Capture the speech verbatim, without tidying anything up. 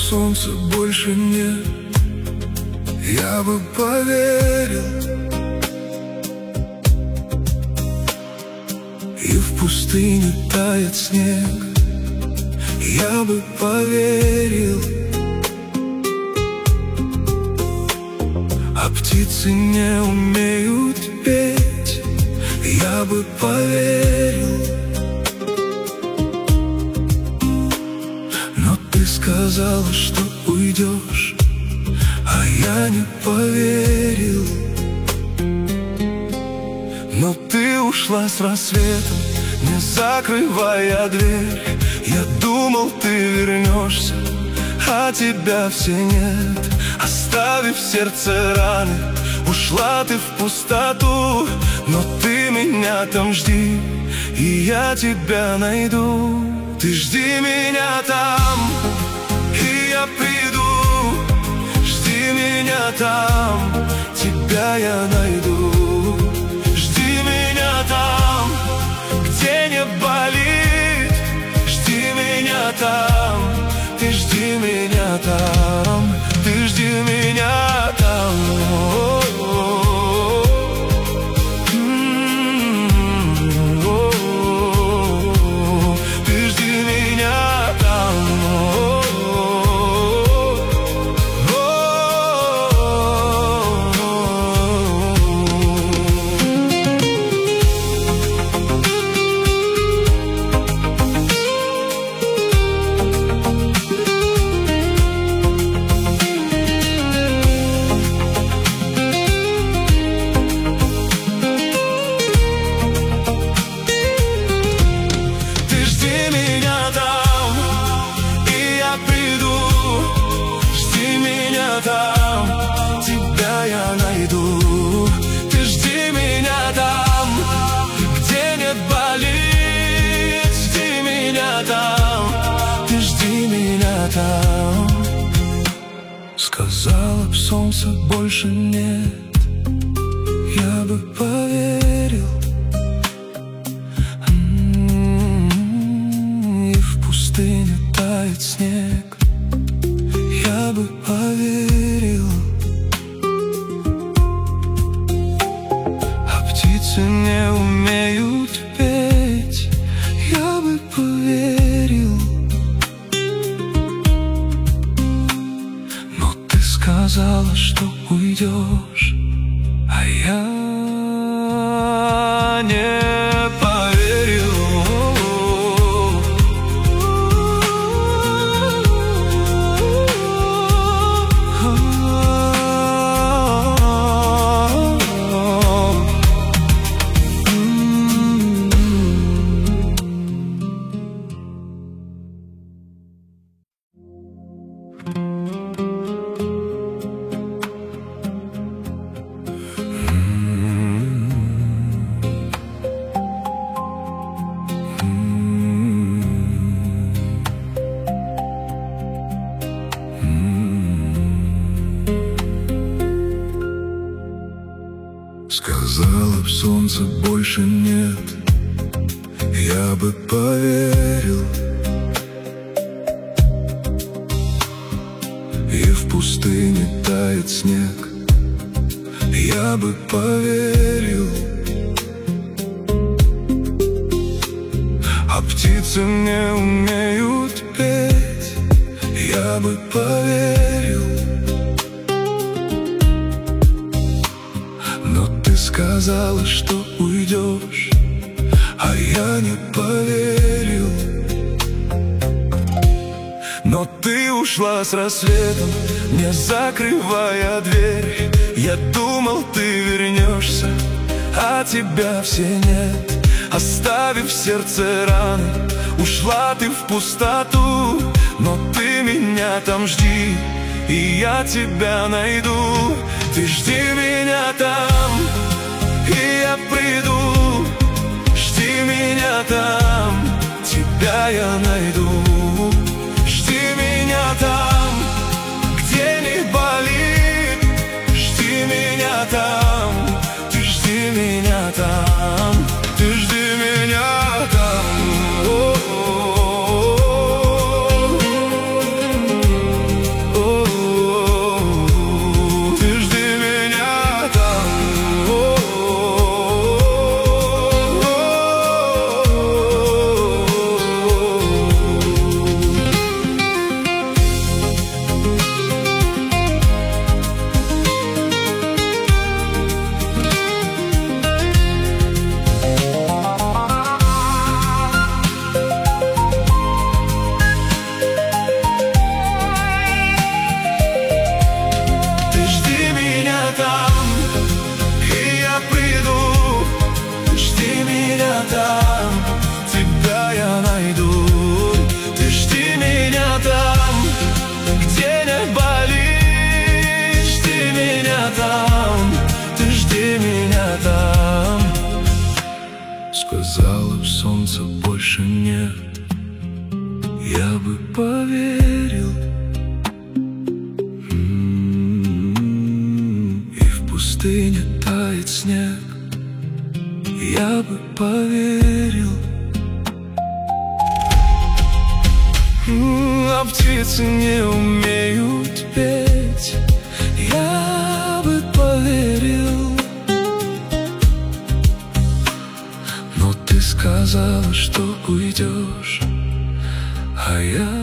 солнца больше нет, я бы поверил. И в пустыне тает снег, я бы поверил. А птицы не умеют петь, я бы поверил. Но ты сказала, что уйдешь, а я не поверил. Но ты ушла с рассветом, не закрывая дверь. Я думал, ты вернешься, а тебя все нет. Оставив в сердце раны, ушла ты в пустоту. Но ты меня там жди, и я тебя найду. Ты жди меня там, и я приду. Жди меня там, тебя я найду. Жди меня там, где не болит. Жди меня там, ты жди меня там. Ты жди меня там. Ты жди меня там. Там, тебя я найду. Ты жди меня там, где нет болит. Жди меня там, ты жди меня там. Сказала б, солнца больше нет, я бы поверил. И в пустыне тает снег, я бы поверил. А птицы не умеют петь, я бы поверил. Но ты сказала, что уйдешь, а я не поверил. Сказала б, солнца больше нет, я бы поверил. И в пустыне тает снег, я бы поверил. А птицы не умеют петь, я бы поверил. Сказала, что уйдешь, а я не поверил. Но ты ушла с рассветом, не закрывая дверь. Я думал, ты вернешься, а тебя все нет. Оставив в сердце раны, ушла ты в пустоту. Но ты меня там жди, и я тебя найду. Ты жди меня там, и я приду. Жди меня там, тебя я найду. Жди меня там, где не болит. Жди меня там, ты жди меня там. Ты жди меня там. О-о-о-о. меня там. Сказала, солнца больше нет, я бы поверил. М-м-м. И в пустыне тает снег, я бы поверил. М-м, а птицы не умеют петь, я бы поверил. Но ты сказала, что уйдешь, а я